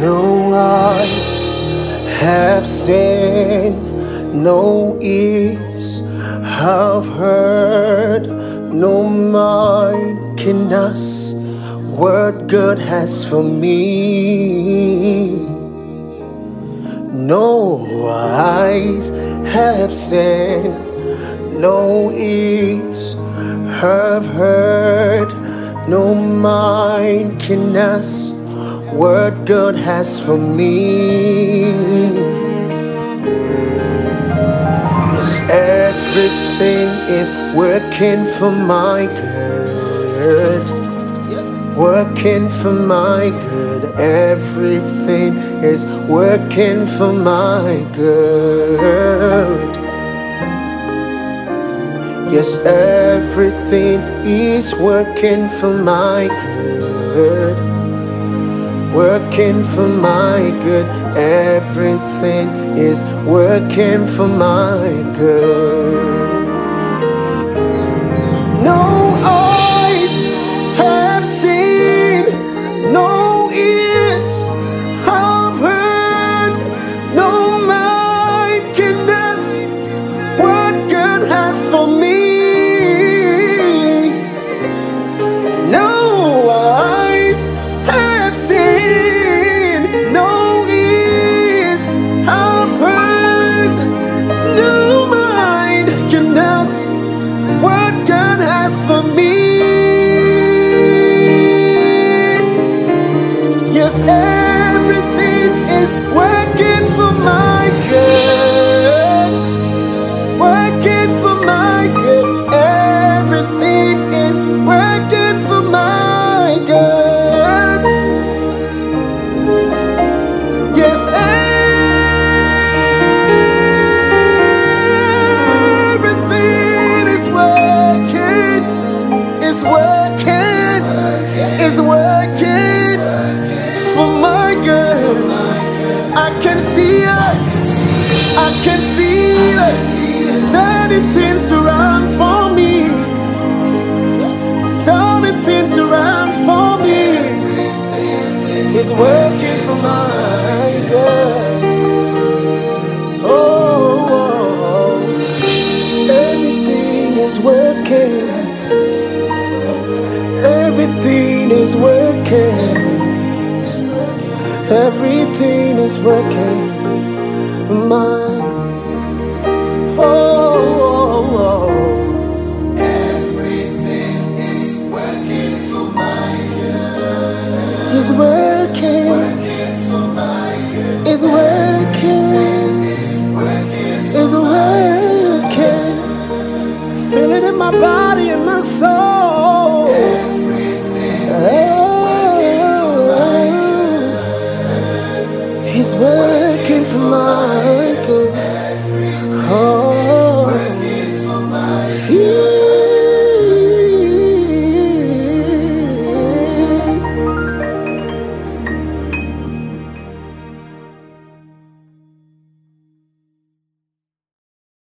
No eyes have seen, no ears have heard, no mind can ask what God has for me. No eyes have seen, no ears have heard, no mind can ask what God has for me. Yes, everything is working for my good. Working for my good. Everything is working for my good. Yes, everything is working for my good. Working for my good. Everything is working for my good. No eyes have seen, no ears have heard, no mind can ask what God has for me. No eyes have seen, no ears have heard, no mind can ask what God has for me. Yes, everything is working for my good. Working for my good. Everything is working for my good. Yes, everything is working. It's working. It's working for my good. I can see it. I can feel it. It's turning things around for me. It's turning things around for me. It's working for my good. Oh, everything is working. Everything is working. Everything is working for my. Oh. Everything is working for my good. It's working. Working for my good. It's working. It's working for It's working. Feel it in my body and my soul. everything is working for my good. He's working for my good.